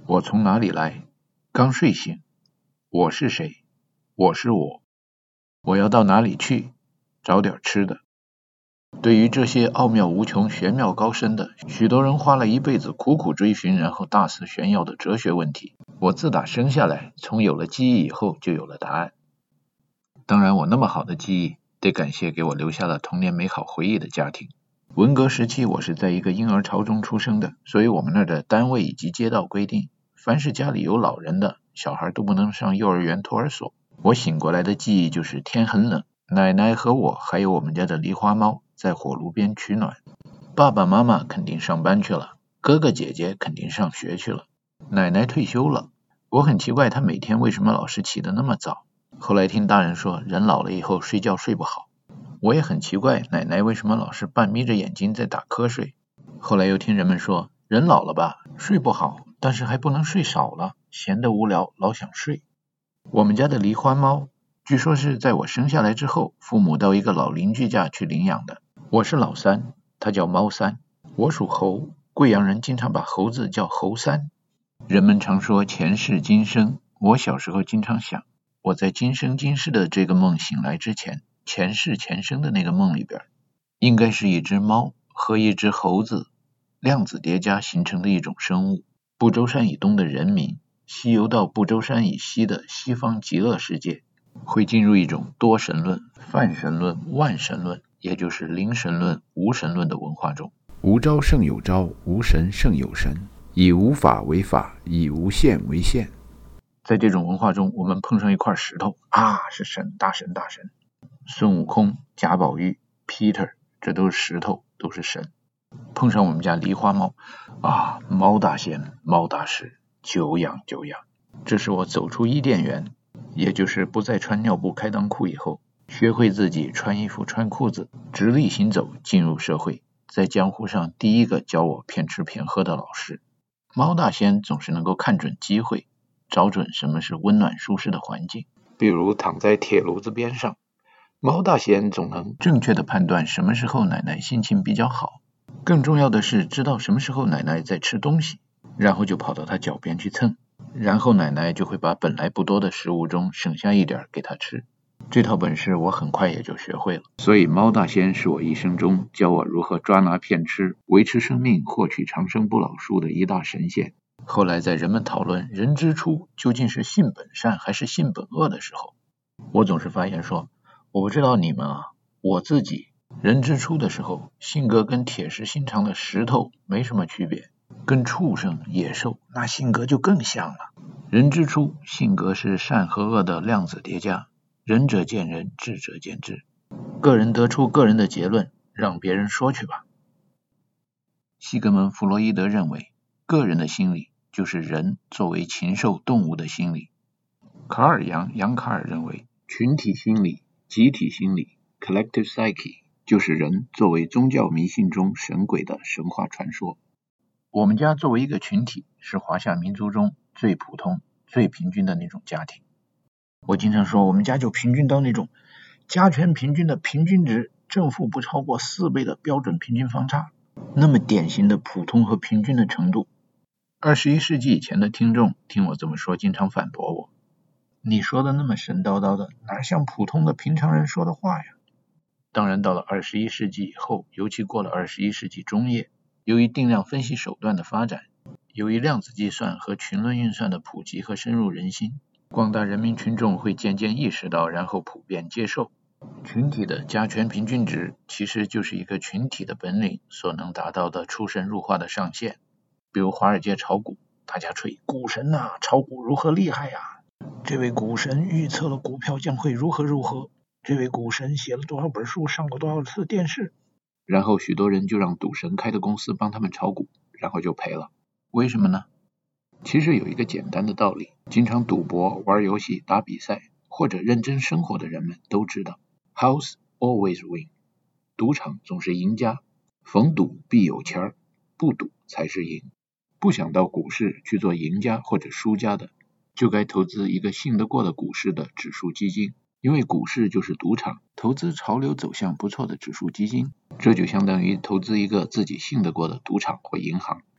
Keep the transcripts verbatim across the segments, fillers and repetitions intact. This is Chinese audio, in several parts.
我从哪里来？刚睡醒。我是谁？我是我。我要到哪里去？找点吃的。对于这些奥妙无穷、玄妙高深的，许多人花了一辈子苦苦追寻，然后大肆炫耀的哲学问题，我自打生下来，从有了记忆以后就有了答案。当然，我那么好的记忆，得感谢给我留下了童年美好回忆的家庭。文革时期，我是在一个婴儿巢中出生的，所以我们那儿的单位以及街道规定，凡是家里有老人的小孩都不能上幼儿园托儿所。我醒过来的记忆就是天很冷，奶奶和我还有我们家的狸花猫在火炉边取暖，爸爸妈妈肯定上班去了，哥哥姐姐肯定上学去了，奶奶退休了。我很奇怪她每天为什么老是起得那么早，后来听大人说人老了以后睡觉睡不好。我也很奇怪奶奶为什么老是半眯着眼睛在打瞌睡，后来又听人们说人老了吧，睡不好，但是还不能睡少了，闲得无聊老想睡。我们家的狸花猫据说是在我生下来之后，父母到一个老邻居家去领养的。我是老三，他叫猫三。我属猴，贵阳人经常把猴子叫猴三。人们常说前世今生，我小时候经常想，我在今生今世的这个梦醒来之前，前世前生的那个梦里边，应该是一只猫和一只猴子量子叠加形成的一种生物。不周山以东的人民西游到不周山以西的西方极乐世界，会进入一种多神论、泛神论、万神论，也就是零神论、无神论的文化中。 无招胜有招，无神胜有神，以无法为法，以无限为限。 在这种文化中，我们碰上一块石头啊，是神，大神大神。孙悟空、贾宝玉、Peter， 这都是石头，都是神。碰上我们家狸花猫啊，猫大仙、猫大师，久仰久仰。这是我走出伊甸园，也就是不再穿尿布开裆裤以后，学会自己穿衣服穿裤子，直立行走进入社会，在江湖上第一个教我骗吃骗喝的老师。猫大仙总是能够看准机会，找准什么是温暖舒适的环境，比如躺在铁炉子边上，猫大仙总能正确的判断什么时候奶奶心情比较好，更重要的是知道什么时候奶奶在吃东西，然后就跑到她脚边去蹭，然后奶奶就会把本来不多的食物中省下一点给她吃。这套本事我很快也就学会了，所以猫大仙是我一生中教我如何抓拿骗吃、维持生命、获取长生不老术的一大神仙。后来在人们讨论人之初究竟是性本善还是性本恶的时候，我总是发言说，我不知道你们啊，我自己人之初的时候，性格跟铁石心肠的石头没什么区别，跟畜生野兽那性格就更像了。人之初性格是善和恶的量子叠加，仁者见仁，智者见智，个人得出个人的结论，让别人说去吧。西格蒙·弗洛伊德认为，个人的心理就是人作为禽兽动物的心理。卡尔杨杨卡尔认为，群体心理、集体心理 collective psyche 就是人作为宗教迷信中神鬼的神话传说。我们家作为一个群体，是华夏民族中最普通、最平均的那种家庭。我经常说，我们家就平均到那种加权平均的平均值正负不超过四倍的标准平均方差，那么典型的普通和平均的程度。二十一世纪以前的听众听我这么说，经常反驳我，你说的那么神叨叨的，哪像普通的平常人说的话呀？当然到了二十一世纪以后，尤其过了二十一世纪中叶，由于定量分析手段的发展，由于量子计算和群论运算的普及和深入人心，广大人民群众会渐渐意识到，然后普遍接受，群体的加权平均值其实就是一个群体的本领所能达到的出神入化的上限。比如华尔街炒股，大家吹股神啊，炒股如何厉害啊，这位股神预测了股票将会如何如何，这位股神写了多少本书，上过多少次电视，然后许多人就让赌神开的公司帮他们炒股，然后就赔了。为什么呢？其实有一个简单的道理，经常赌博、玩游戏、打比赛或者认真生活的人们都知道 House always win， 赌场总是赢家，逢赌必有钱，不赌才是赢。不想到股市去做赢家或者输家的，就该投资一个信得过的股市的指数基金，因为股市就是赌场，投资潮流走向不错的指数基金，这就相当于投资一个自己信得过的赌场或银行。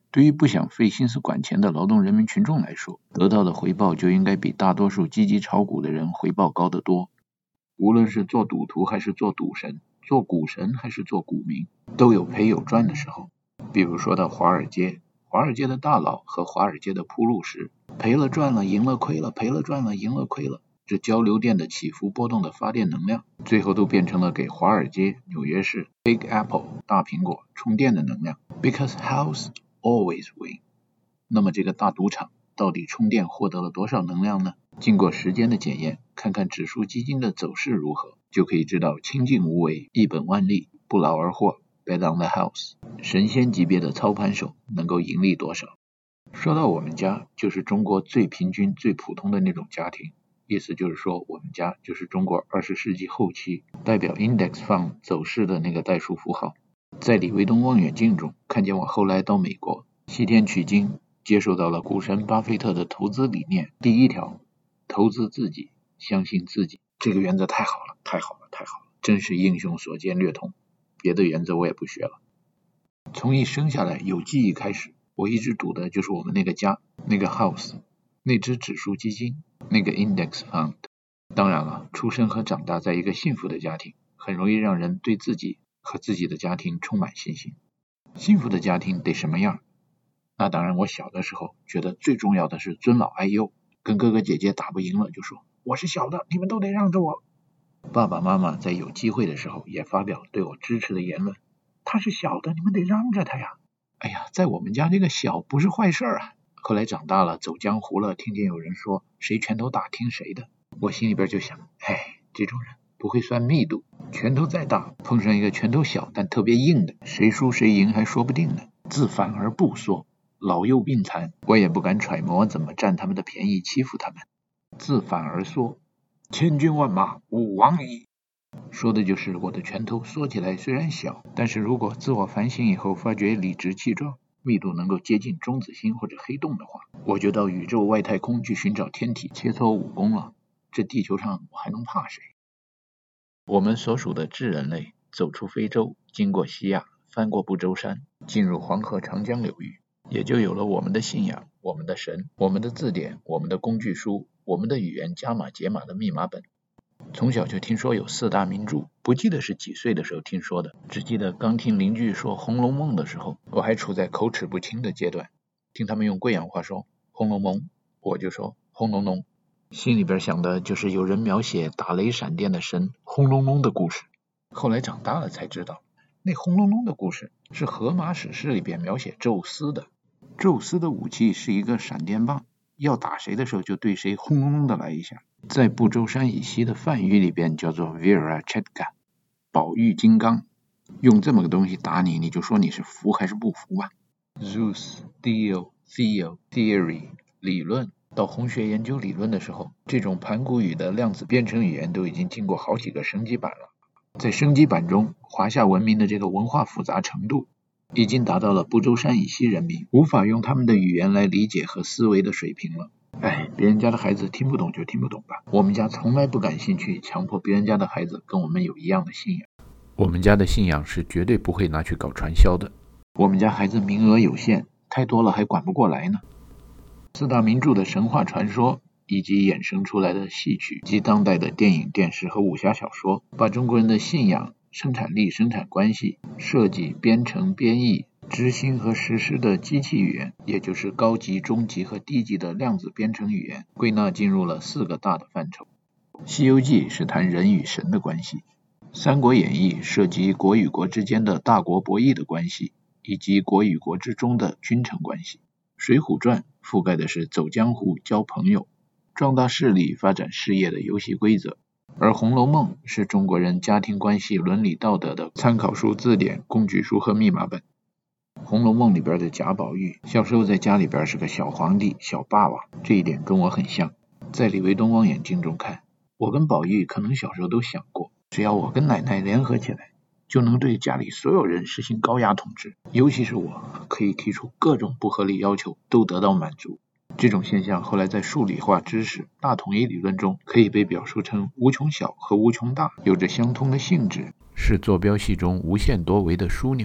对于不想费心思管钱的劳动人民群众来说，得到的回报就应该比大多数积极炒股的人回报高得多。无论是做赌徒还是做赌神，做股神还是做股民，都有赔有赚的时候。比如说到华尔街，华尔街的大佬和华尔街的铺路石，赔了赚了，赢了亏了，赔了赚了，赢了亏了，这交流电的起伏波动的发电能量，最后都变成了给华尔街、纽约市 Big Apple 大苹果充电的能量。 Because house always win。 那么这个大赌场到底充电获得了多少能量呢？经过时间的检验，看看指数基金的走势如何，就可以知道清净无为，一本万利，不劳而获， Bet on the house， 神仙级别的操盘手能够盈利多少。说到我们家，就是中国最平均最普通的那种家庭，意思就是说我们家就是中国二十世纪后期代表 Index Fund 走势的那个代数符号。在李维东望远镜中看见我后来到美国西天取经，接受到了股神巴菲特的投资理念。第一条，投资自己，相信自己。这个原则太好了，太好了，太好了，真是英雄所见略同。别的原则我也不学了。从一生下来有记忆开始，我一直赌的就是我们那个家，那个 house， 那只指数基金，那个 index fund。 当然了，出生和长大在一个幸福的家庭，很容易让人对自己和自己的家庭充满信心。幸福的家庭得什么样？那当然，我小的时候觉得最重要的是尊老爱幼，跟哥哥姐姐打不赢了就说我是小的，你们都得让着我。爸爸妈妈在有机会的时候也发表对我支持的言论，他是小的，你们得让着他呀。哎呀，在我们家这个小不是坏事啊。后来长大了走江湖了，听见有人说谁拳头大听谁的，我心里边就想，哎，这种人不会算密度，拳头再大碰上一个拳头小但特别硬的，谁输谁赢还说不定呢。自反而不说，老幼病残，我也不敢揣摩怎么占他们的便宜欺负他们。自反而说，千军万马吾往矣，说的就是我的拳头缩起来虽然小，但是如果自我反省以后发觉理直气壮，密度能够接近中子星或者黑洞的话，我就到宇宙外太空去寻找天体切磋武功了。这地球上我还能怕谁？我们所属的智人类走出非洲，经过西亚，翻过不周山，进入黄河长江流域，也就有了我们的信仰，我们的神，我们的字典，我们的工具书，我们的语言加码解码的密码本。从小就听说有四大名著，不记得是几岁的时候听说的，只记得刚听邻居说《红楼梦》的时候，我还处在口齿不清的阶段，听他们用贵阳话说《红楼梦》，我就说轰隆隆，心里边想的就是有人描写打雷闪电的神轰隆隆的故事。后来长大了才知道，那轰隆隆的故事是荷马史诗里边描写宙斯的。宙斯的武器是一个闪电棒，要打谁的时候就对谁轰隆隆的来一下。在不周山以西的梵语里边叫做 Virachatka， 宝玉金刚，用这么个东西打你，你就说你是服还是不服吧。 Zeus Theo Theo Theory 理论，到红学研究理论的时候，这种盘古语的量子编程语言都已经经过好几个升级版了。在升级版中，华夏文明的这个文化复杂程度已经达到了不周山以西人民无法用他们的语言来理解和思维的水平了。哎，别人家的孩子听不懂就听不懂吧，我们家从来不感兴趣强迫别人家的孩子跟我们有一样的信仰。 我们家的信仰是绝对不会拿去搞传销的。 我们家孩子名额有限，太多了还管不过来呢。四大名著的神话传说以及衍生出来的戏曲及当代的电影、电视和武侠小说，把中国人的信仰、生产力、生产关系、设计、编程、编译、执行和实施的机器语言，也就是高级、中级和低级的量子编程语言，归纳进入了四个大的范畴。西游记是谈人与神的关系，三国演义涉及国与国之间的大国博弈的关系，以及国与国之中的君臣关系。水浒传覆盖的是走江湖、交朋友、壮大势力、发展事业的游戏规则，而红楼梦是中国人家庭关系、伦理道德的参考书、字典、工具书和密码本。红楼梦里边的贾宝玉小时候在家里边是个小皇帝、小霸王，这一点跟我很像。在李维东望远镜中看，我跟宝玉可能小时候都想过，只要我跟奶奶联合起来，就能对家里所有人实行高压统治，尤其是我可以提出各种不合理要求都得到满足。这种现象后来在数理化知识、大统一理论中可以被表述成无穷小和无穷大有着相通的性质， 是坐标系中无限多维的枢纽。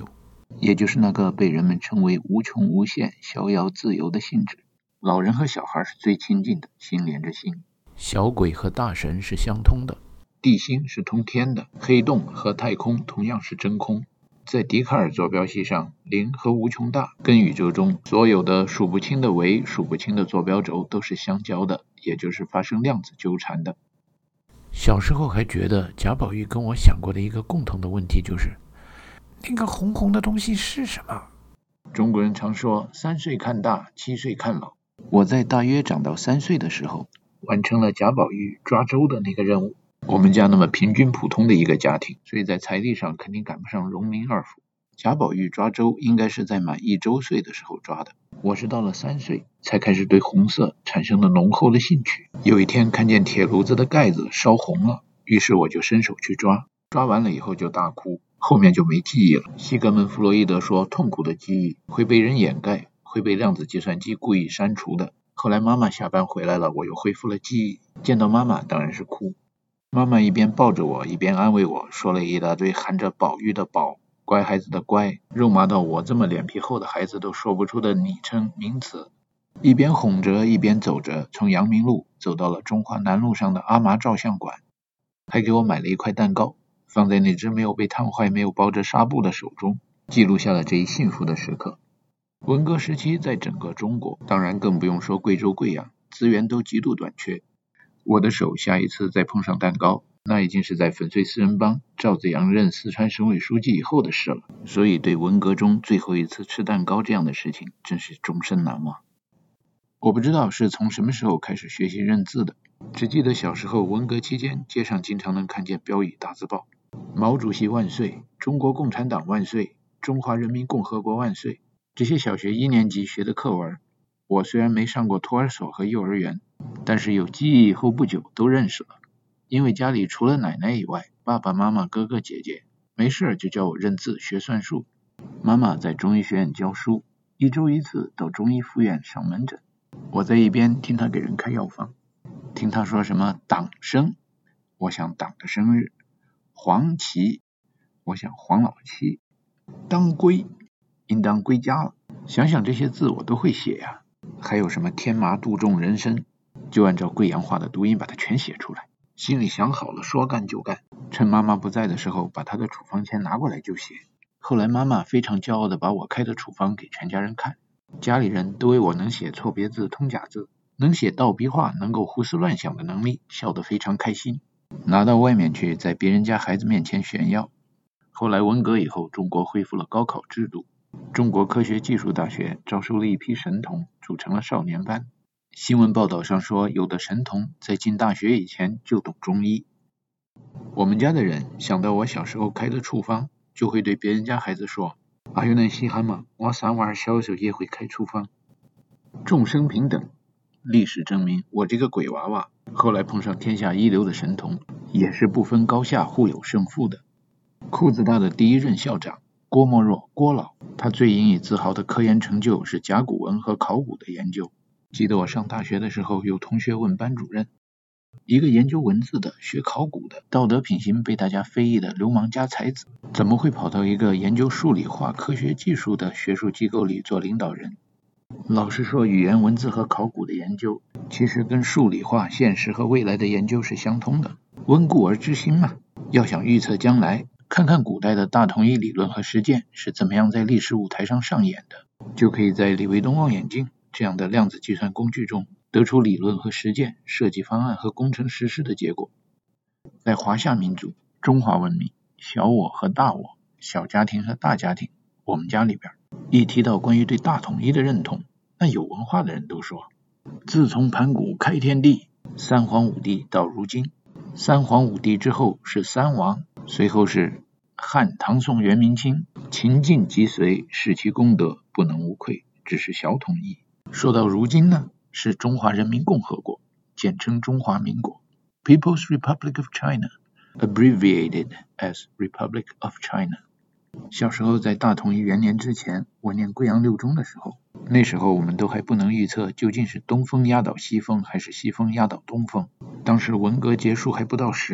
也就是那个被人们称为无穷无限、逍遥自由的性质。老人和小孩是最亲近的，心连着心。 小鬼和大神是相通的， 地心是通天的，黑洞和太空同样是真空。在笛卡尔坐标系上，零和无穷大跟宇宙中所有的数不清的维、数不清的坐标轴都是相交的，也就是发生量子纠缠的。 小时候还觉得贾宝玉跟我想过的一个共同的问题就是，那个红红的东西是什么？ 中国人常说三岁看大，七岁看老。我在大约长到三岁的时候，完成了贾宝玉抓周的那个任务。我们家那么平均普通的一个家庭，所以在财力上肯定赶不上荣民二府。贾宝玉抓周应该是在满一周岁的时候抓的，我是到了三岁才开始对红色产生了浓厚的兴趣。有一天看见铁炉子的盖子烧红了，于是我就伸手去抓，抓完了以后就大哭，后面就没记忆了。西格门弗洛伊德说，痛苦的记忆会被人掩盖，会被量子计算机故意删除的。后来妈妈下班回来了，我又恢复了记忆，见到妈妈当然是哭。妈妈一边抱着我，一边安慰我，说了一大堆含着宝玉的宝、乖孩子的乖，肉麻到我这么脸皮厚的孩子都说不出的昵称名词。一边哄着，一边走着，从阳明路走到了中华南路上的阿麻照相馆，还给我买了一块蛋糕，放在那只没有被烫坏、没有包着纱布的手中，记录下了这一幸福的时刻。文革时期在整个中国，当然更不用说贵州贵阳，资源都极度短缺。我的手下一次再碰上蛋糕，那已经是在粉碎四人帮赵子阳任四川省委书记以后的事了，所以对文革中最后一次吃蛋糕这样的事情真是终身难忘。我不知道是从什么时候开始学习认字的，只记得小时候文革期间街上经常能看见标语大字报，毛主席万岁，中国共产党万岁，中华人民共和国万岁。这些小学一年级学的课文，我虽然没上过托儿所和幼儿园，但是有记忆以后不久都认识了。因为家里除了奶奶以外，爸爸妈妈哥哥姐姐没事就教我认字学算术。妈妈在中医学院教书，一周一次到中医附院上门诊，我在一边听她给人开药方，听她说什么党生，我想党的生日；黄芪，我想黄老七；当归，应当归家了。想想这些字我都会写呀，还有什么天麻杜仲人参，就按照贵阳话的读音把它全写出来。心里想好了，说干就干。趁妈妈不在的时候，把她的处方签拿过来就写。后来妈妈非常骄傲地把我开的处方给全家人看，家里人都为我能写错别字、通假字、能写倒笔画、能够胡思乱想的能力笑得非常开心，拿到外面去在别人家孩子面前炫耀。后来文革以后，中国恢复了高考制度，中国科学技术大学招收了一批神童，组成了少年班。新闻报道上说，有的神童在进大学以前就懂中医。我们家的人想到我小时候开的处方，就会对别人家孩子说，啊，有恁稀罕吗？我三娃小时候也会开处方。众生平等，历史证明我这个鬼娃娃后来碰上天下一流的神童，也是不分高下互有胜负的。裤子大的第一任校长郭沫若郭老，他最引以自豪的科研成就是甲骨文和考古的研究。记得我上大学的时候，有同学问班主任，一个研究文字的、学考古的、道德品行被大家非议的流氓加才子，怎么会跑到一个研究数理化科学技术的学术机构里做领导人？老实说，语言文字和考古的研究其实跟数理化现实和未来的研究是相通的，温故而知新嘛。要想预测将来，看看古代的大统一理论和实践是怎么样在历史舞台上上演的，就可以在李维东望远镜这样的量子计算工具中得出理论和实践、设计方案和工程实施的结果。在华夏民族、中华文明、小我和大我、小家庭和大家庭，我们家里边一提到关于对大统一的认同，那有文化的人都说，自从盘古开天地，三皇五帝到如今，三皇五帝之后是三王，随后是汉、唐、宋、元、明、清，秦晋即隋，视其功德，不能无愧，只是小统一。说到如今呢，是中华人民共和国，简称中华民国 People's Republic of China, abbreviated as Republic of China。 小时候在大统一元年之前，我念贵阳六中的时候，那时候我们都还不能预测究竟是东风压倒西风还是西风压倒东风。当时文革结束还不到十年，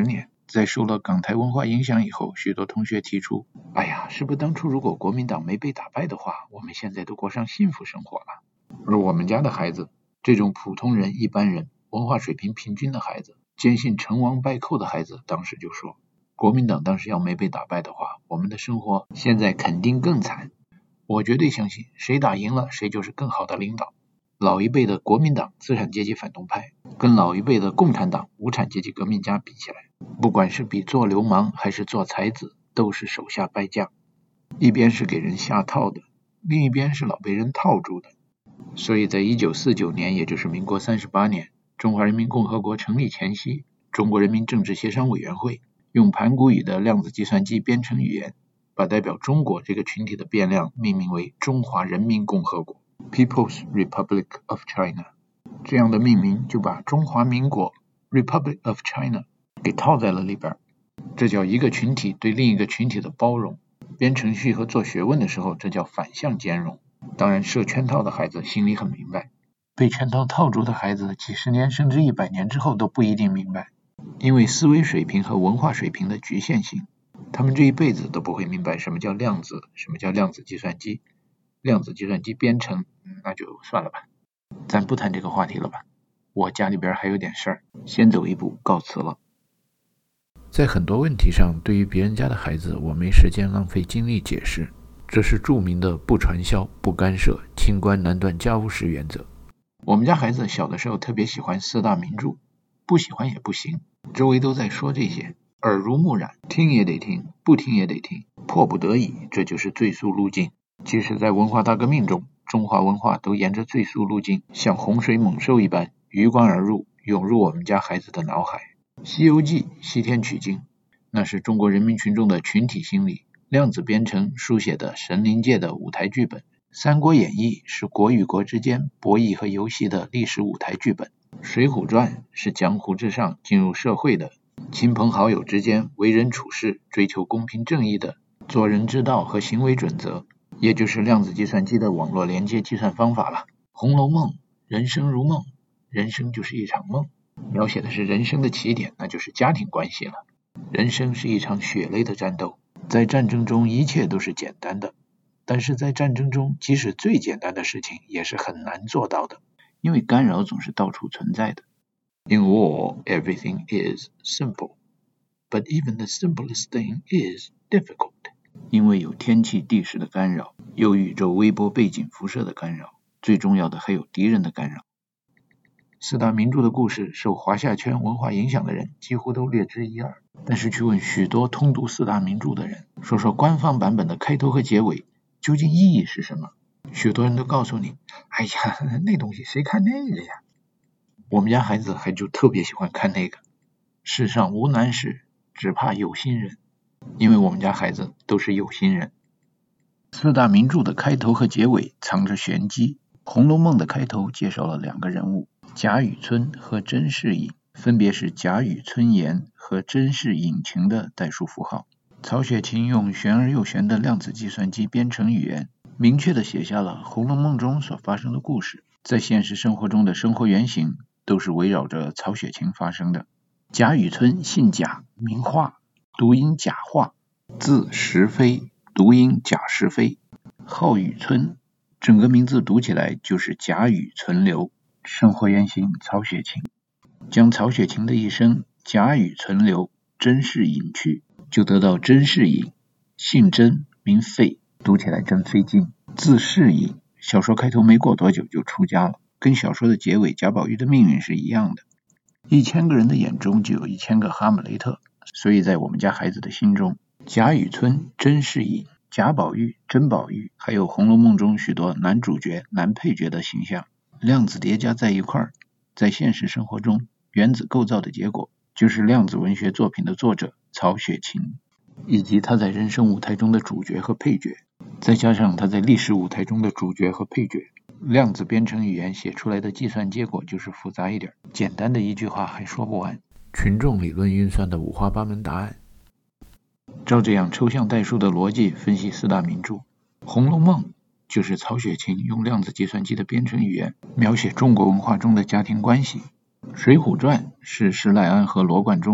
在受了港台文化影响以后，许多同学提出，哎呀，是不是当初如果国民党没被打败的话，我们现在都过上幸福生活了。而我们家的孩子，这种普通人、一般人、文化水平平均的孩子，坚信成王败寇的孩子，当时就说，国民党当时要没被打败的话，我们的生活现在肯定更惨。我绝对相信，谁打赢了，谁就是更好的领导。老一辈的国民党资产阶级反动派跟老一辈的共产党无产阶级革命家比起来，不管是比做流氓还是做才子，都是手下败将，一边是给人下套的，另一边是老被人套住的。所以在一九四九年，也就是民国三十八年，中华人民共和国成立前夕，中国人民政治协商委员会用盘古语的量子计算机编程语言，把代表中国这个群体的变量命名为中华人民共和国 People's Republic of China。 这样的命名就把中华民国 Republic of China 给套在了里边，这叫一个群体对另一个群体的包容。编程序和做学问的时候，这叫反向兼容。当然设圈套的孩子心里很明白，被圈套套住的孩子几十年甚至一百年之后都不一定明白，因为思维水平和文化水平的局限性，他们这一辈子都不会明白什么叫量子，什么叫量子计算机，量子计算机编程，那就算了吧，咱不谈这个话题了吧。我家里边还有点事儿，先走一步，告辞了。 在很多问题上，对于别人家的孩子，我没时间浪费精力解释，这是著名的不传销、不干涉、清官难断家务事原则。 我们家孩子小的时候特别喜欢四大名著，不喜欢也不行，周围都在说这些，耳濡目染，听也得听，不听也得听，迫不得已，这就是最速路径。其实在文化大革命中，中华文化都沿着最速路径，像洪水猛兽一般鱼贯而入，涌入我们家孩子的脑海。西游记西天取经，那是中国人民群众的群体心理，量子编程书写的神灵界的舞台剧本，三国演义是国与国之间博弈和游戏的历史舞台剧本，水浒传是江湖之上进入社会的亲朋好友之间为人处事追求公平正义的做人之道和行为准则，也就是量子计算机的网络连接计算方法了。红楼梦，人生如梦，人生就是一场梦，描写的是人生的起点，那就是家庭关系了。人生是一场血泪的战斗，在战争中一切都是简单的，但是在战争中即使最简单的事情也是很难做到的，因为干扰总是到处存在的。 In war, everything is simple, but even the simplest thing is difficult. 因为有天气地势的干扰，有宇宙微波背景辐射的干扰，最重要的还有敌人的干扰。四大名著的故事受华夏圈文化影响的人几乎都略知一二，但是去问许多通读四大名著的人，说说官方版本的开头和结尾究竟意义是什么，许多人都告诉你，哎呀，那东西谁看那个呀？我们家孩子还就特别喜欢看那个。世上无难事，只怕有心人，因为我们家孩子都是有心人。四大名著的开头和结尾藏着玄机。红楼梦的开头介绍了两个人物，贾雨村和甄士隐，分别是贾雨村言和甄士隐情的代数符号。曹雪芹用玄而又玄的量子计算机编程语言，明确地写下了红楼梦中所发生的故事，在现实生活中的生活原型都是围绕着曹雪芹发生的。贾雨村姓贾，名化，读音贾化，字石飞，读音贾石飞，号雨村，整个名字读起来就是贾雨存留，生活原型曹雪芹。将曹雪芹的一生贾雨存留，甄士隐去，就得到甄士隐，姓甄名费，读起来真费劲，字士隐。小说开头没过多久就出家了，跟小说的结尾贾宝玉的命运是一样的。一千个人的眼中就有一千个哈姆雷特，所以在我们家孩子的心中，贾雨村、甄士隐、贾宝玉、甄宝玉，还有红楼梦中许多男主角、男配角的形象，量子叠加在一块儿，在现实生活中原子构造的结果就是量子文学作品的作者曹雪芹，以及他在人生舞台中的主角和配角，再加上他在历史舞台中的主角和配角，量子编程语言写出来的计算结果就是复杂一点，简单的一句话还说不完， 群众理论运算的五花八门答案。 照这样抽象代数的逻辑分析四大名著，《红楼梦》就是曹雪芹用量子计算机的编程语言描写中国文化中的家庭关系，《水浒传》是施耐庵和罗贯中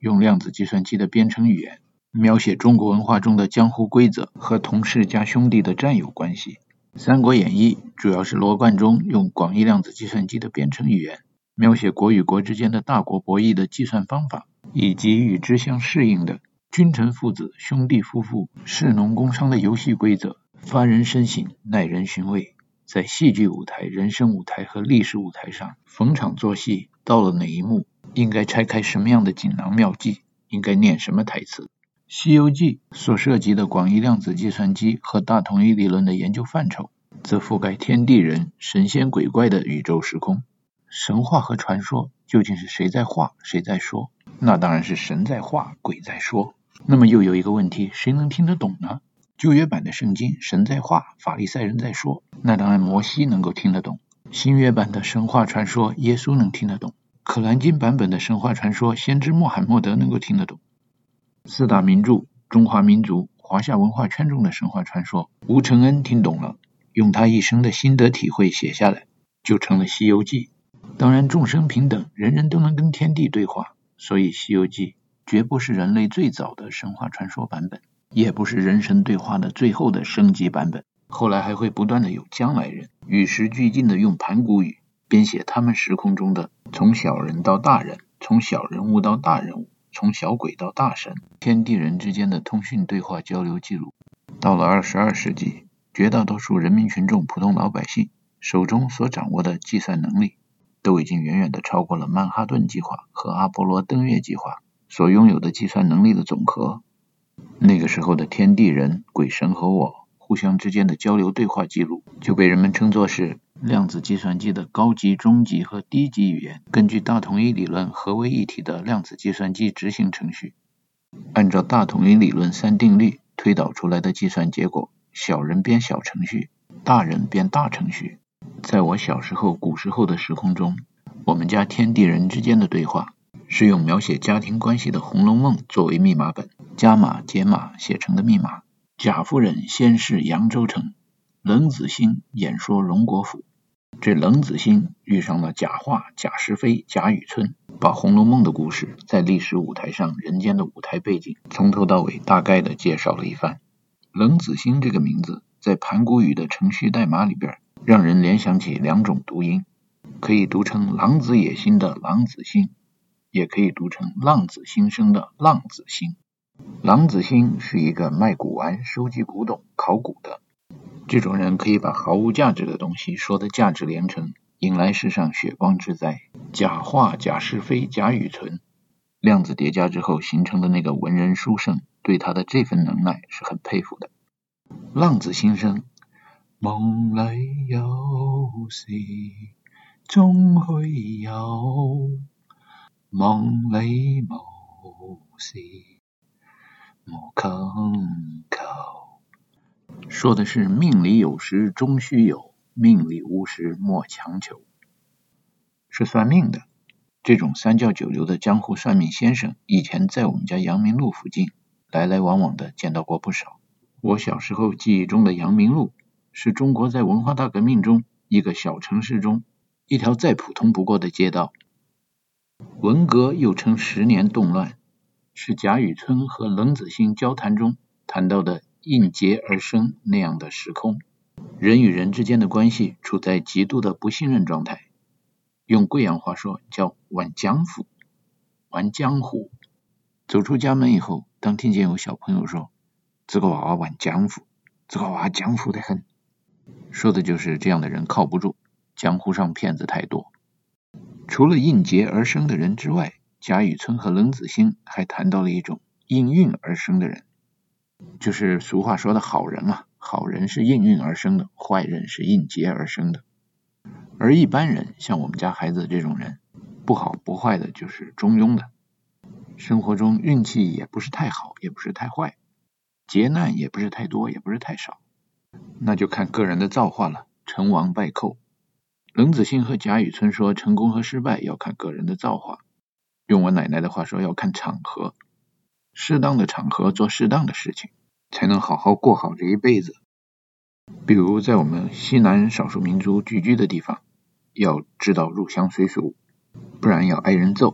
用量子计算机的编程语言描写中国文化中的江湖规则和同事加兄弟的战友关系。三国演义主要是罗贯中用广义量子计算机的编程语言描写国与国之间的大国博弈的计算方法，以及与之相适应的君臣父子、兄弟夫妇、士农工商的游戏规则，发人深省，耐人寻味。在戏剧舞台、人生舞台和历史舞台上，逢场作戏，到了哪一幕，应该拆开什么样的锦囊妙计，应该念什么台词。西游记所涉及的广义量子计算机和大统一理论的研究范畴，则覆盖天地人、神仙鬼怪的宇宙时空。神话和传说究竟是谁在画，谁在说？那当然是神在画，鬼在说。那么又有一个问题，谁能听得懂呢？旧约版的圣经，神在画，法利赛人在说，那当然摩西能够听得懂。新约版的神话传说，耶稣能听得懂。可兰经版本的神话传说，先知穆罕默德能够听得懂。四大名著，中华民族华夏文化圈中的神话传说，吴承恩听懂了，用他一生的心得体会写下来，就成了西游记。当然众生平等，人人都能跟天地对话，所以西游记绝不是人类最早的神话传说版本，也不是人神对话的最后的升级版本。后来还会不断的有将来人与时俱进的用盘古语编写他们时空中的从小人到大人，从小人物到大人物，从小鬼到大神，天地人之间的通讯对话交流记录。到了二十二世纪，绝大多数人民群众、普通老百姓手中所掌握的计算能力都已经远远的超过了曼哈顿计划和阿波罗登月计划所拥有的计算能力的总和。那个时候的天地人、鬼神和我互相之间的交流对话记录，就被人们称作是量子计算机的高级、中级和低级语言。根据大统一理论合为一体的量子计算机执行程序，按照大统一理论三定律推导出来的计算结果，小人编小程序，大人编大程序。在我小时候古时候的时空中，我们家天地人之间的对话是用描写家庭关系的《红楼梦》作为密码本，加码解码写成的密码。贾夫人先是扬州城，冷子兴演说荣国府。这冷子兴遇上了贾化、贾石飞、贾雨村，把《红楼梦》的故事在历史舞台上人间的舞台背景从头到尾大概的介绍了一番。冷子兴这个名字在盘古语的程序代码里边，让人联想起两种读音，可以读成狼子野心的狼子兴，也可以读成浪子兴生的浪子兴。狼子兴是一个卖古玩、收集古董、考古的，这种人可以把毫无价值的东西说得价值连城，引来世上血光之灾。贾化、贾石飞、贾雨村量子叠加之后形成的那个文人书圣，对他的这份能耐是很佩服的。浪子兴生，夢裏有時終虛有，夢裏無時莫強求。說的是命里有時終須有，命里無時莫強求。是算命的。这种三教九流的江湖算命先生，以前在我们家阳明路附近来来往往的见到过不少。我小时候记忆中的阳明路，是中国在文化大革命中一个小城市中一条再普通不过的街道。文革又称十年动乱，是贾雨村和冷子兴交谈中谈到的应节而生那样的时空。人与人之间的关系处在极度的不信任状态，用贵阳话说叫玩江湖。玩江湖。走出家门以后，当听见有小朋友说这个娃娃玩江湖，这个娃娃江湖得很，说的就是这样的人靠不住，江湖上骗子太多。除了应节而生的人之外，贾雨村和冷子兴还谈到了一种应运而生的人，就是俗话说的好人啊，好人是应运而生的，坏人是应节而生的。而一般人，像我们家孩子这种人，不好不坏的，就是中庸的。生活中运气也不是太好，也不是太坏，劫难也不是太多，也不是太少，那就看个人的造化了，成王败寇。冷子兴和贾雨村说，成功和失败要看个人的造化，用我奶奶的话说，要看场合，适当的场合做适当的事情，才能好好过好这一辈子。比如在我们西南少数民族聚居的地方，要知道入乡随俗，不然要挨人揍。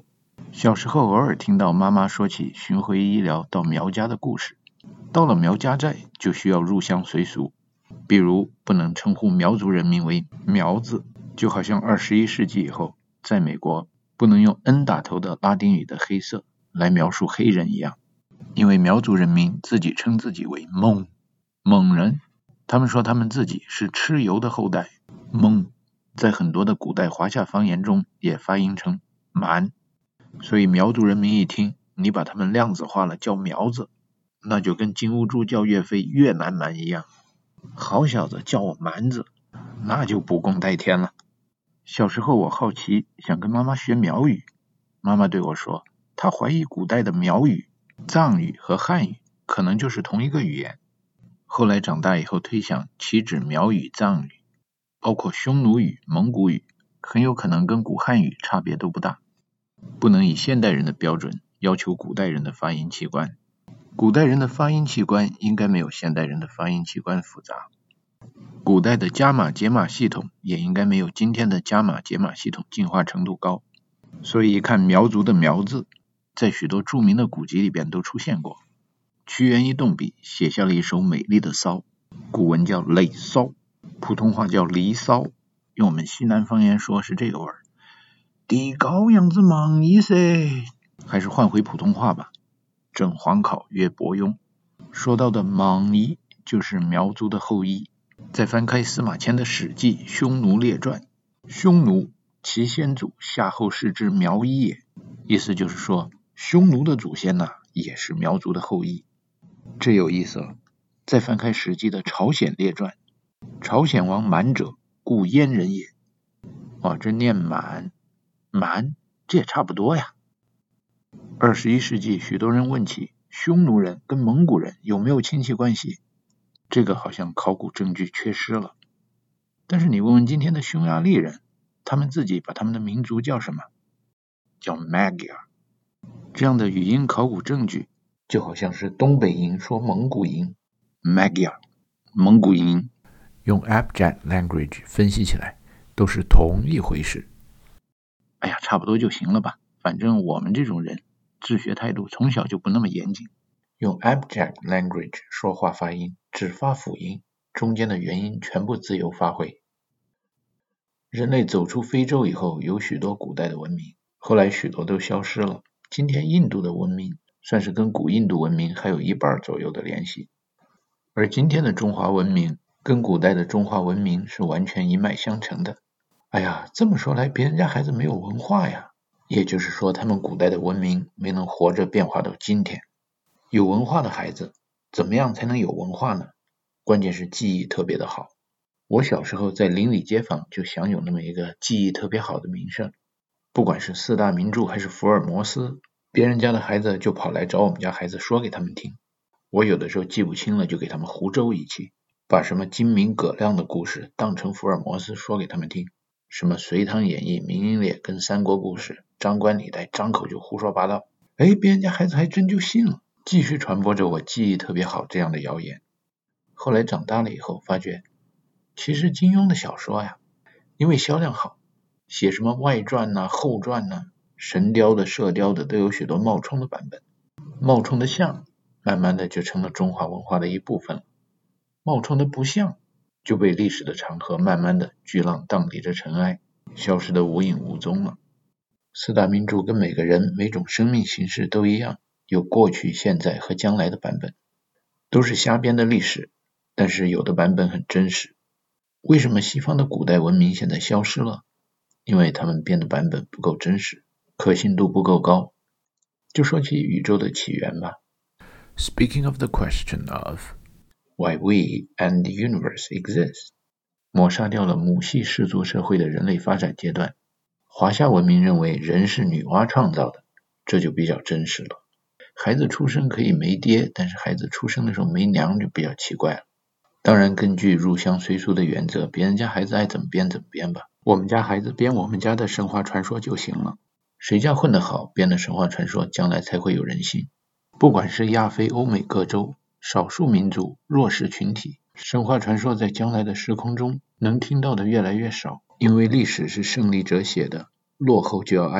小时候偶尔听到妈妈说起巡回医疗到苗家的故事，到了苗家寨就需要入乡随俗，比如不能称呼苗族人民为苗字，就好像二十一世纪以后在美国不能用 N 打头的拉丁语的黑色来描述黑人一样，因为苗族人民自己称自己为蒙蒙人，他们说他们自己是蚩尤的后代。蒙在很多的古代华夏方言中也发音成蛮，所以苗族人民一听你把他们量子化了叫苗子，那就跟金兀术叫岳飞越南蛮一样，好小子叫我蛮子，那就不共戴天了。小时候我好奇想跟妈妈学苗语，妈妈对我说她怀疑古代的苗语、藏语和汉语可能就是同一个语言。后来长大以后推想，岂止苗语、藏语，包括匈奴语、蒙古语，很有可能跟古汉语差别都不大。不能以现代人的标准要求古代人的发音器官，古代人的发音器官应该没有现代人的发音器官复杂，古代的加码解码系统也应该没有今天的加码解码系统进化程度高。所以一看苗族的苗字，在许多著名的古籍里边都出现过。屈原一动笔写下了一首美丽的骚，古文叫垒骚，普通话叫离骚，用我们西南方言说是这个味儿。地高阳子忙一噻，还是换回普通话吧。郑黄考岳伯庸说到的莽夷就是苗族的后裔。再翻开司马迁的史记匈奴列传，匈奴其先祖夏后氏之苗裔也，意思就是说匈奴的祖先呢、啊、也是苗族的后裔。这有意思了。再翻开史记的朝鲜列传，朝鲜王满者故燕人也，哦，这念满满，这也差不多呀。二十一世纪许多人问起匈奴人跟蒙古人有没有亲戚关系，这个好像考古证据缺失了。但是你问问今天的匈牙利人，他们自己把他们的民族叫什么？叫 Magyar。 这样的语音考古证据就好像是东北音说蒙古音 Magyar， 蒙古音用 Abjad language 分析起来都是同一回事。 哎呀，差不多就行了吧，反正我们这种人治学态度从小就不那么严谨。用 Abjad language 说话发音只发辅音，中间的元音全部自由发挥。人类走出非洲以后有许多古代的文明，后来许多都消失了。今天印度的文明算是跟古印度文明还有一半左右的联系，而今天的中华文明跟古代的中华文明是完全一脉相承的。哎呀，这么说来别人家孩子没有文化呀，也就是说他们古代的文明没能活着变化到今天。有文化的孩子怎么样才能有文化呢？关键是记忆特别的好。我小时候在邻里街坊就享有那么一个记忆特别好的名声，不管是四大名著还是福尔摩斯，别人家的孩子就跑来找我们家孩子说给他们听。我有的时候记不清了就给他们胡诌一气，把什么精明葛亮的故事当成福尔摩斯说给他们听，什么隋唐演义、明英烈跟三国故事，张冠李戴张口就胡说八道。哎，别人家孩子还真就信了，继续传播着我记忆特别好这样的谣言。后来长大了以后发觉，其实金庸的小说呀，因为销量好，写什么外传啊、后传啊，神雕的、射雕的都有许多冒充的版本，冒充的像慢慢的就成了中华文化的一部分了，冒充的不像就被历史的长河慢慢的巨浪荡涤着尘埃，消失的无影无踪了。四大名著跟每个人每种生命形式都一样，有过去、现在和将来的版本，都是瞎编的历史，但是有的版本很真实。为什么西方的古代文明现在消失了？因为他们编的版本不够真实，可信度不够高。就说起宇宙的起源吧。 Speaking of the question of Why we and the universe exist， 抹杀掉了母系氏族社会的人类发展阶段。华夏文明认为人是女娲创造的，这就比较真实了。孩子出生可以没爹，但是孩子出生的时候没娘就比较奇怪了。当然根据入乡随俗的原则，别人家孩子爱怎么编怎么编吧，我们家孩子编我们家的神话传说就行了。谁家混得好，编的神话传说将来才会有人信。不管是亚非欧美各州，少数民族、弱势群体，神话传说在将来的时空中能听到的越来越少，因为历史是胜利者写的，落后就要挨打，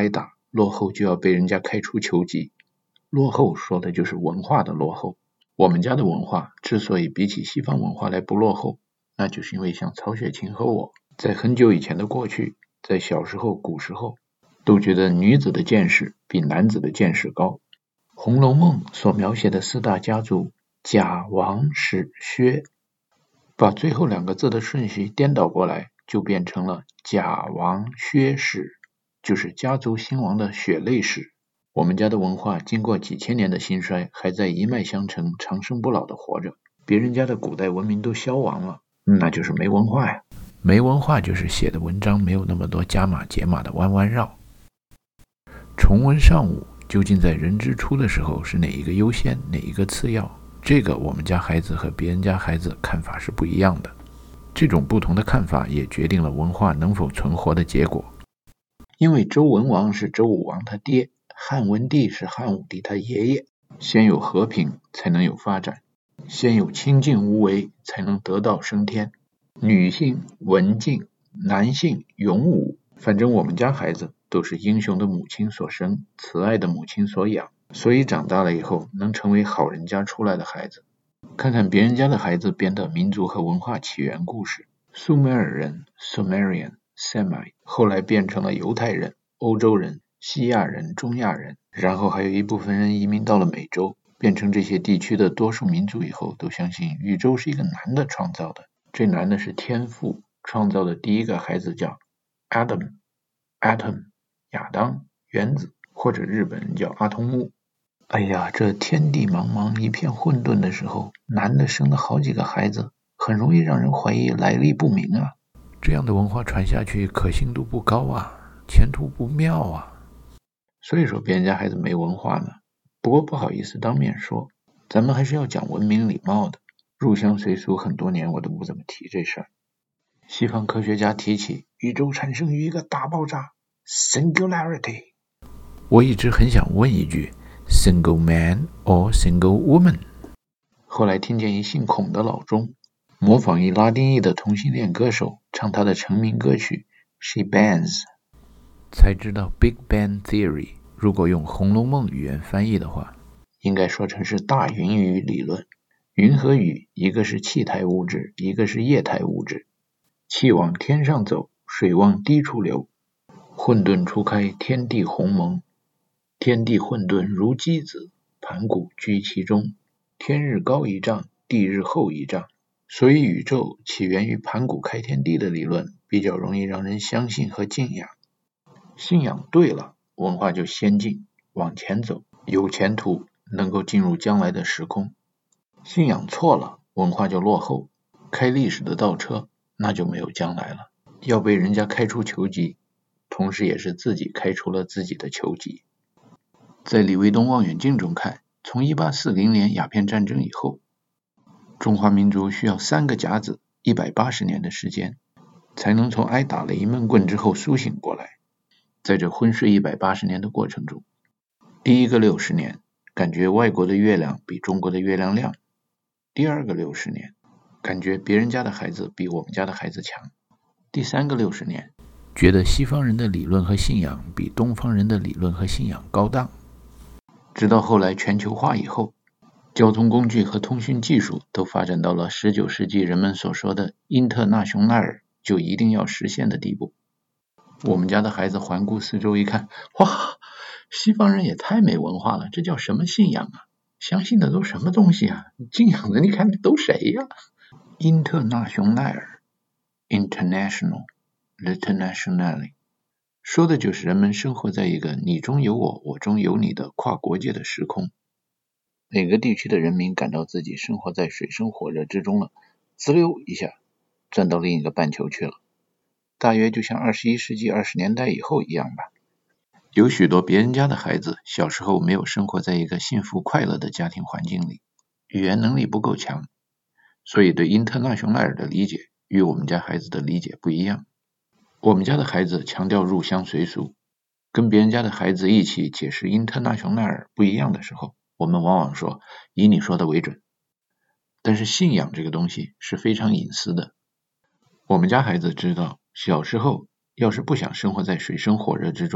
落后就要被人家开除球籍。落后说的就是文化的落后。我们家的文化之所以比起西方文化来不落后，那就是因为像曹雪芹和我，在很久以前的过去，在小时候古时候，都觉得女子的见识比男子的见识高。红楼梦所描写的四大家族贾王史薛，把最后两个字的顺序颠倒过来，就变成了贾王薛史，就是家族兴亡的血泪史。我们家的文化经过几千年的兴衰，还在一脉相承，长生不老的活着。别人家的古代文明都消亡了，那就是没文化呀。 没文化就是写的文章没有那么多加码解码的弯弯绕。重温上午，究竟在人之初的时候是哪一个优先，哪一个次要？这个我们家孩子和别人家孩子看法是不一样的。这种不同的看法也决定了文化能否存活的结果。 因为周文王是周武王他爹，汉文帝是汉武帝他爷爷，先有和平才能有发展，先有清静无为才能得道升天。女性文静，男性勇武，反正我们家孩子都是英雄的母亲所生，慈爱的母亲所养，所以长大了以后能成为好人家出来的孩子。看看别人家的孩子编的民族和文化起源故事，苏美尔人 Sumerian、Semite， 后来变成了犹太人、欧洲人、西亚人、中亚人，然后还有一部分人移民到了美洲，变成这些地区的多数民族以后，都相信宇宙是一个男的创造的，这男的是天父创造的第一个孩子叫 Adam Atom 亚当原子，或者日本人叫阿童木。哎呀，这天地茫茫一片混沌的时候，男的生了好几个孩子，很容易让人怀疑来历不明啊。 这样的文化传下去可信度不高啊，前途不妙啊。 所以说别人家孩子没文化呢，不过不好意思当面说，咱们还是要讲文明礼貌的。入乡随俗很多年我都不怎么提这事儿。西方科学家提起宇宙产生于一个大爆炸 Singularity， 我一直很想问一句 Single man or single woman？ 后来听见一姓孔的老钟模仿一拉丁裔的同性恋歌手唱他的成名歌曲 She Bangs， 才知道 Big Bang Theory 如果用红楼梦语言翻译的话， 应该说成是大云雨理论。云和雨一个是气态物质，一个是液态物质，气往天上走，水往低处流，混沌初开，天地鸿蒙，天地混沌如鸡子，盘古居其中，天日高一丈，地日厚一丈。所以宇宙起源于盘古开天地的理论比较容易让人相信和敬仰。信仰对了，文化就先进，往前走，有前途，能够进入将来的时空。信仰错了，文化就落后，开历史的倒车，那就没有将来了，要被人家开除球籍，同时也是自己开除了自己的球籍。在李卫东望远镜中看，从一八四零年鸦片战争以后，中华民族需要三个甲子一百八十年的时间，才能从挨打了一闷棍之后苏醒过来。在这昏睡一百八十年的过程中，第一个六十年感觉外国的月亮比中国的月亮亮，第二个六十年感觉别人家的孩子比我们家的孩子强，第三个六十年觉得西方人的理论和信仰比东方人的理论和信仰高档。 直到后来全球化以后，交通工具和通讯技术都发展到了十九世纪人们所说的因特纳雄奈尔就一定要实现的地步。我们家的孩子环顾四周一看，哇，西方人也太没文化了，这叫什么信仰啊？相信的都什么东西啊？敬仰的你看都谁呀、啊？因特纳雄奈尔 International Internationally 说的就是人们生活在一个你中有我，我中有你的跨国界的时空。哪个地区的人民感到自己生活在水深火热之中了，滋溜一下钻到另一个半球去了，大约就像二十一世纪二十年代以后一样吧。有许多别人家的孩子小时候没有生活在一个幸福快乐的家庭环境里，语言能力不够强，所以对因特纳雄奈尔的理解与我们家孩子的理解不一样。我们家的孩子强调入乡随俗，跟别人家的孩子一起解释因特纳雄奈尔不一样的时候，我们往往说以你说的为准。但是信仰这个东西是非常隐私的，我们家孩子知道小时候要是不想生活在水深火热之中，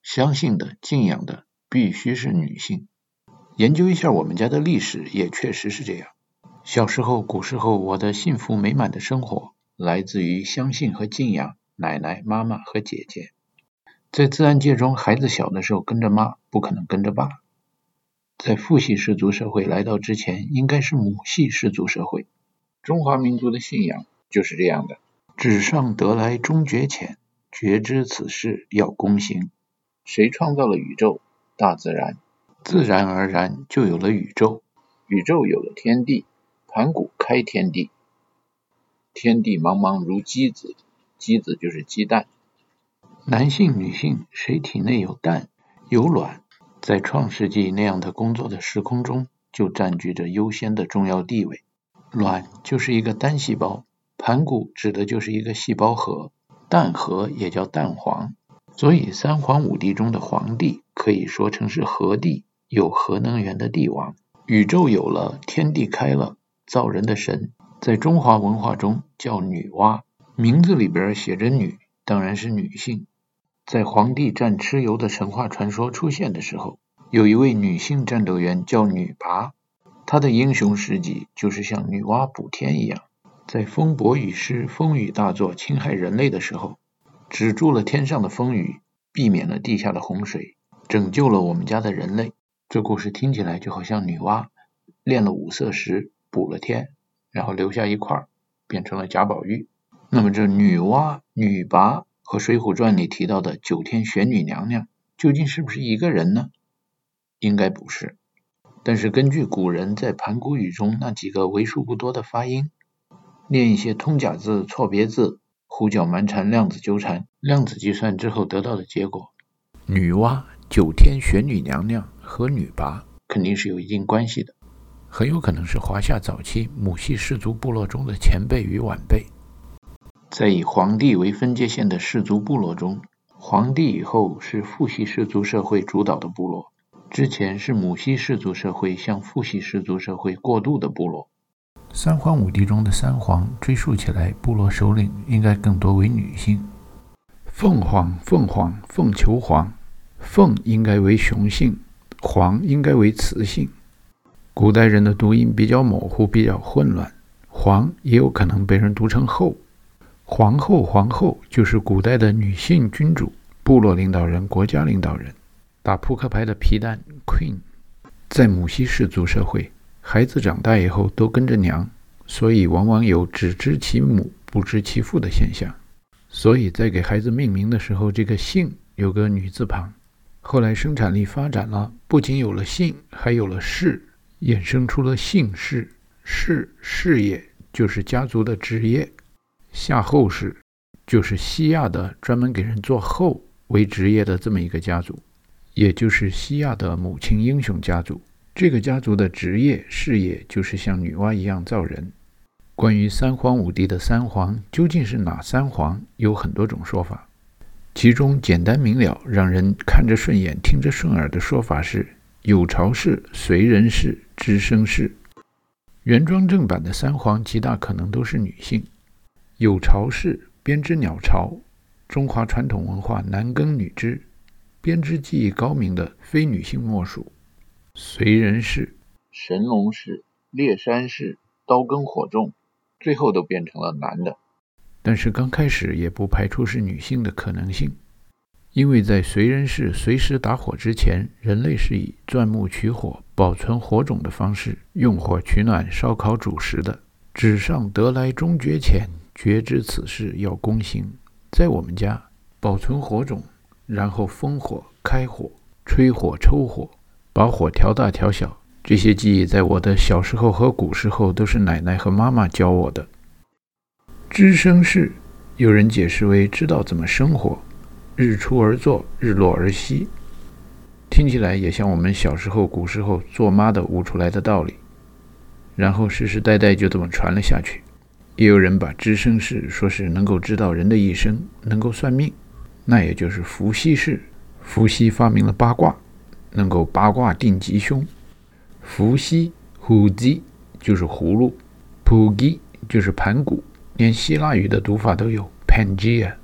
相信的、敬仰的必须是女性。研究一下我们家的历史，也确实是这样。小时候、古时候，我的幸福美满的生活来自于相信和敬仰奶奶、妈妈和姐姐。在自然界中，孩子小的时候跟着妈，不可能跟着爸。在父系氏族社会来到之前，应该是母系氏族社会。中华民族的信仰就是这样的：纸上得来终觉浅，觉知此事要躬行。谁创造了宇宙？大自然。自然而然就有了宇宙，宇宙有了天地，盘古开天地。天地茫茫如鸡子，鸡子就是鸡蛋。男性、女性，谁体内有蛋、有卵，在创世纪那样的工作的时空中，就占据着优先的重要地位。卵就是一个单细胞，盘古指的就是一个细胞核，蛋核也叫蛋黄。所以三皇五帝中的皇帝可以说成是核帝，有核能源的帝王。宇宙有了，天地开了，造人的神在中华文化中叫女娲，名字里边写着女，当然是女性。在黄帝战蚩尤的神话传说出现的时候，有一位女性战斗员叫女娲，她的英雄事迹就是像女娲补天一样，在风伯雨师风雨大作侵害人类的时候，止住了天上的风雨，避免了地下的洪水，拯救了我们家的人类。这故事听起来就好像女娲练了五色石补了天，然后留下一块变成了贾宝玉。那么这女娲、女娲和水浒传里提到的九天玄女娘娘究竟是不是一个人呢？应该不是。但是根据古人在盘古语中那几个为数不多的发音，练一些通假字、错别字，胡搅蛮缠、量子纠缠，量子计算之后得到的结果， 女娲、九天玄女娘娘和女娲肯定是有一定关系的， 很有可能是华夏早期母系氏族部落中的前辈与晚辈。 在以黄帝为分界线的氏族部落中，黄帝以后是父系氏族社会主导的部落，之前是母系氏族社会向父系氏族社会过渡的部落。 三皇五帝中的三皇，追溯起来，部落首领应该更多为女性。凤凰、凤凰、凤求凰，凤应该为雄性，凰应该为雌性。古代人的读音比较模糊，比较混乱，凰也有可能被人读成后。皇后、皇后就是古代的女性君主、部落领导人、国家领导人。打扑克牌的皮蛋 Queen。 在母系氏族社会，孩子长大以后都跟着娘，所以往往有只知其母不知其父的现象。所以在给孩子命名的时候，这个姓有个女字旁。后来生产力发展了，不仅有了姓，还有了氏，衍生出了姓氏。氏事业就是家族的职业，夏后氏就是西亚的专门给人做后为职业的这么一个家族，也就是西亚的母亲英雄家族。这个家族的职业事业就是像女娲一样造人。关于三皇五帝的三皇究竟是哪三皇，有很多种说法，其中简单明了让人看着顺眼听着顺耳的说法是有巢氏、燧人氏、支生氏。原装正版的三皇极大可能都是女性。有巢氏编织鸟巢，中华传统文化男耕女织，编织技艺高明的非女性莫属。燧人氏、 神农氏、猎山氏刀耕火种，最后都变成了男的。 但是刚开始也不排除是女性的可能性，因为在燧人氏随时打火之前，人类是以钻木取火、保存火种的方式用火取暖、烧烤煮食的。纸上得来终觉浅，觉知此事要躬行。在我们家，保存火种，然后烽火、开火、吹火、抽火，把火调大调小，这些记忆在我的小时候和古时候都是奶奶和妈妈教我的。知生氏，有人解释为知道怎么生活，日出而作，日落而息，听起来也像我们小时候古时候做妈的悟出来的道理，然后世世代代就这么传了下去。也有人把知生氏说是能够知道人的一生，能够算命，那也就是伏羲氏。伏羲发明了八卦，能够八卦定吉凶。伏羲 Huzi 就是葫芦， Pugi 就是盘古，连希腊语的读法都有 Pangea。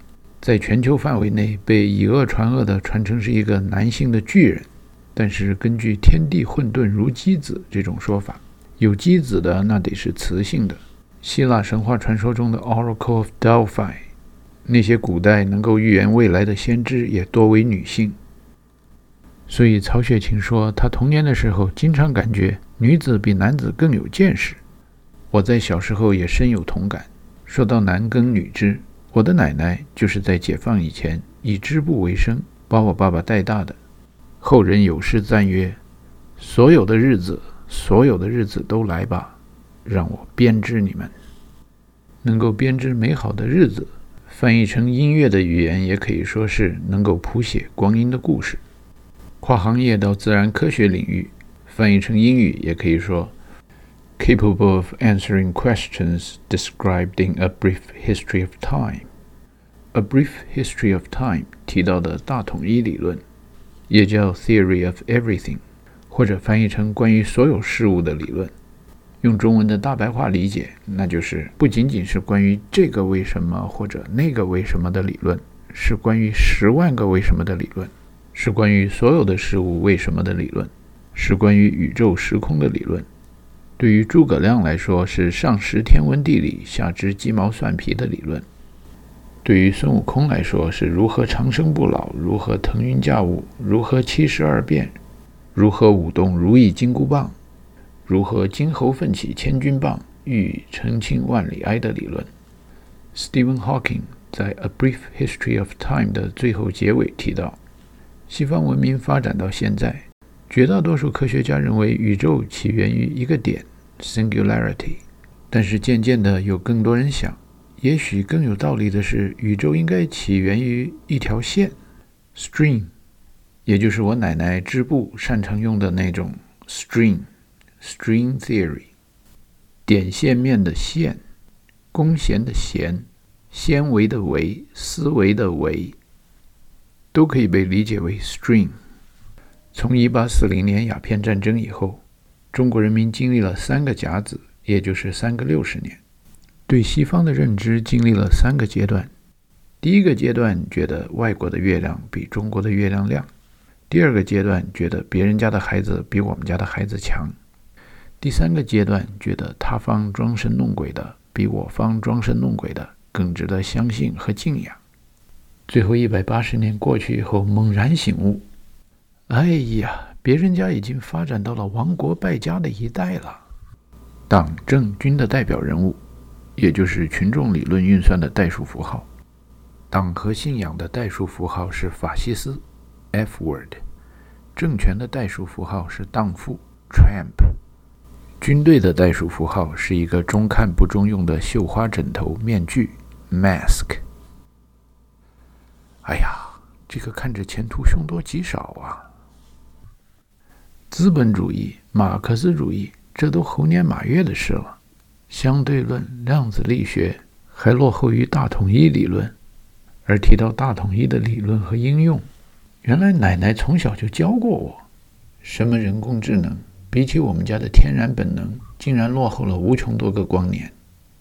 在全球范围内被以讹传讹的传成是一个男性的巨人。但是根据天地混沌如鸡子这种说法，有鸡子的那得是雌性的。希腊神话传说中的 Oracle of Delphi， 那些古代能够预言未来的先知也多为女性。所以曹雪芹说，他童年的时候经常感觉女子比男子更有见识。我在小时候也深有同感。说到男耕女织，我的奶奶就是在解放以前以织布为生，把我爸爸带大的。后人有诗赞曰：所有的日子，所有的日子都来吧，让我编织你们。能够编织美好的日子，翻译成音乐的语言也可以说是能够谱写光阴的故事。跨行业到自然科学领域，翻译成英语也可以说 capable of answering questions described in a brief history of time. A brief history of time 提到的大统一理论也叫 theory of everything， 或者翻译成关于所有事物的理论。用中文的大白话理解，那就是不仅仅是关于这个为什么或者那个为什么的理论，是关于十万个为什么的理论，是关于所有的事物为什么的理论，是关于宇宙时空的理论。对于诸葛亮来说，是上识天文地理，下知鸡毛蒜皮的理论；对于孙悟空来说，是如何长生不老，如何腾云驾雾，如何七十二变，如何舞动如意金箍棒，如何金猴奋起千钧棒，欲澄清万里埃的理论。Stephen Hawking 在 A Brief History of Time 的最后结尾提到，西方文明发展到现在，绝大多数科学家认为宇宙起源于一个点 Singularity， 但是渐渐的有更多人想，也许更有道理的是，宇宙应该起源于一条线 String， 也就是我奶奶织布擅长用的那种 String String Theory。 点线面的线，弓弦的弦，纤维的维，思维的维，都可以被理解为 String。 从一八四零年鸦片战争以后，中国人民经历了三个甲子，也就是三个六十年，对西方的认知经历了三个阶段。第一个阶段觉得外国的月亮比中国的月亮亮，第二个阶段觉得别人家的孩子比我们家的孩子强，第三个阶段觉得他方装神弄鬼的比我方装神弄鬼的更值得相信和敬仰。最后一百八十年过去以后，猛然醒悟，哎呀，别人家已经发展到了亡国败家的一代了。党政军的代表人物，也就是群众理论运算的代数符号。党和信仰的代数符号是法西斯 F word， 政权的代数符号是荡妇 Tramp， 军队的代数符号是一个中看不中用的绣花枕头面具 Mask。 哎呀，这个看着前途凶多吉少啊。资本主义、马克思主义，这都猴年马月的事了。相对论、量子力学还落后于大统一理论。而提到大统一的理论和应用，原来奶奶从小就教过我，什么人工智能，比起我们家的天然本能，竟然落后了无穷多个光年。